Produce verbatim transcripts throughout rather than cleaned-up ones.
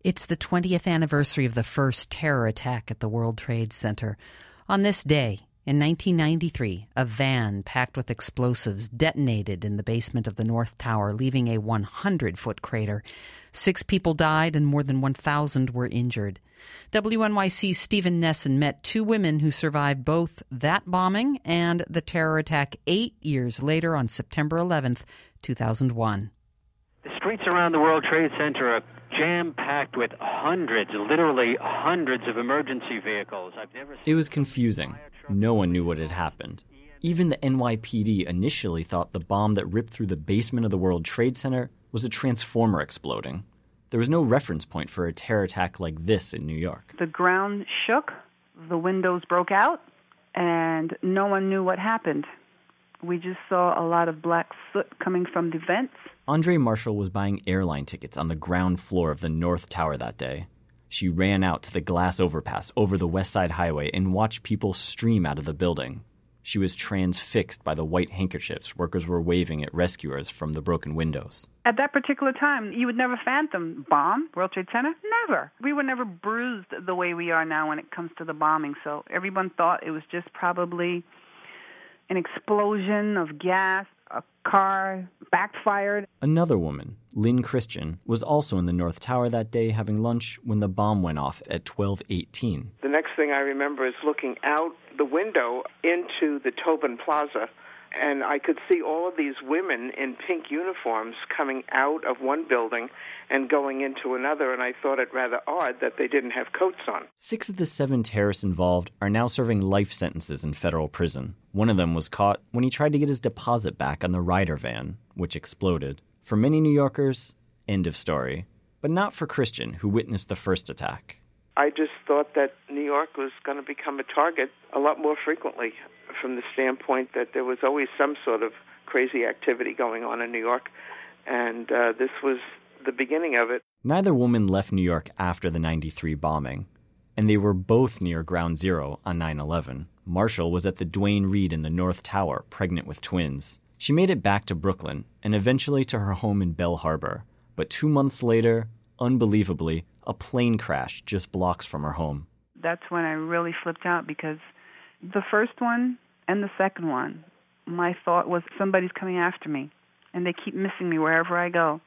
It's the twentieth anniversary of the first terror attack at the World Trade Center. On this day, in nineteen ninety-three, a van packed with explosives detonated in the basement of the North Tower, leaving a one hundred foot crater. Six people died and more than one thousand were injured. W N Y C's Stephen Nesson met two women who survived both that bombing and the terror attack eight years later on September eleventh, two thousand one. The streets around the World Trade Center are jam-packed with hundreds, literally hundreds of emergency vehicles. I've never seen It was confusing. No one knew what had happened. Even the N Y P D initially thought the bomb that ripped through the basement of the World Trade Center was a transformer exploding. There was no reference point for a terror attack like this in New York. The ground shook, the windows broke out, and no one knew what happened. We just saw a lot of black soot coming from the vents. Andre Marshall was buying airline tickets on the ground floor of the North Tower that day. She ran out to the glass overpass over the West Side Highway and watched people stream out of the building. She was transfixed by the white handkerchiefs workers were waving at rescuers from the broken windows. At that particular time, you would never phantom bomb World Trade Center. Never. We were never bruised the way we are now when it comes to the bombing. So everyone thought it was just probably an explosion of gas, a car backfired. Another woman, Lynn Christian, was also in the North Tower that day having lunch when the bomb went off at twelve eighteen. The next thing I remember is looking out the window into the Tobin Plaza, and I could see all of these women in pink uniforms coming out of one building and going into another, and I thought it rather odd that they didn't have coats on. Six of the seven terrorists involved are now serving life sentences in federal prison. One of them was caught when he tried to get his deposit back on the Ryder van, which exploded. For many New Yorkers, end of story. But not for Christian, who witnessed the first attack. I just thought that New York was going to become a target a lot more frequently, from the standpoint that there was always some sort of crazy activity going on in New York, and uh, this was the beginning of it. Neither woman left New York after the ninety-three bombing, and they were both near Ground Zero on nine eleven. Marshall was at the Duane Reade in the North Tower, pregnant with twins. She made it back to Brooklyn, and eventually to her home in Bell Harbor. But two months later, unbelievably, a plane crashed just blocks from her home. That's when I really flipped out, because the first one and the second one, my thought was somebody's coming after me, and they keep missing me wherever I go.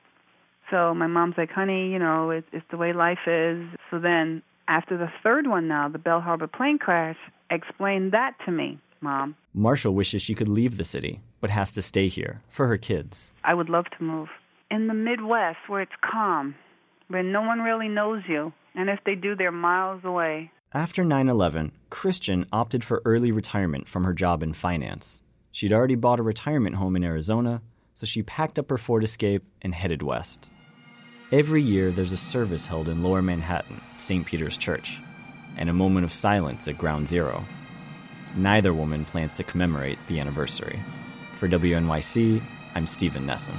So my mom's like, honey, you know, it's, it's the way life is. So then after the third one now, the Bell Harbor plane crash, explain that to me, Mom. Marshall wishes she could leave the city, but has to stay here for her kids. I would love to move. In the Midwest, where it's calm, where no one really knows you, and if they do, they're miles away. After nine eleven, Christian opted for early retirement from her job in finance. She'd already bought a retirement home in Arizona, so she packed up her Ford Escape and headed west. Every year, there's a service held in Lower Manhattan, Saint Peter's Church, and a moment of silence at Ground Zero. Neither woman plans to commemorate the anniversary. For W N Y C, I'm Stephen Nesson.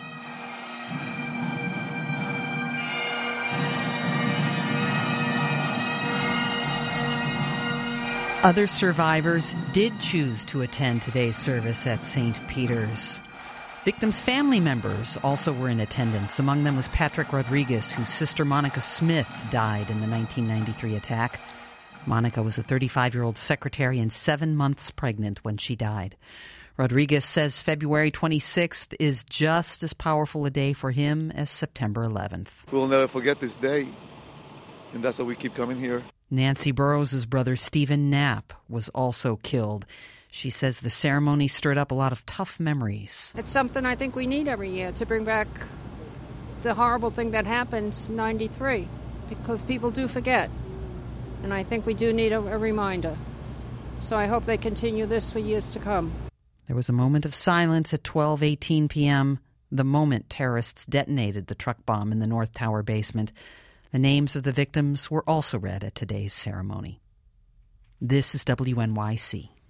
Other survivors did choose to attend today's service at Saint Peter's. Victims' family members also were in attendance. Among them was Patrick Rodriguez, whose sister Monica Smith died in the nineteen ninety-three attack. Monica was a thirty-five-year-old secretary and seven months pregnant when she died. Rodriguez says February twenty-sixth is just as powerful a day for him as September eleventh. We'll never forget this day, and that's why we keep coming here. Nancy Burroughs' brother Stephen Knapp was also killed. She says the ceremony stirred up a lot of tough memories. It's something I think we need every year to bring back the horrible thing that happened in ninety-three, because people do forget. And I think we do need a, a reminder. So I hope they continue this for years to come. There was a moment of silence at twelve eighteen p.m., the moment terrorists detonated the truck bomb in the North Tower basement. The names of the victims were also read at today's ceremony. This is W N Y C.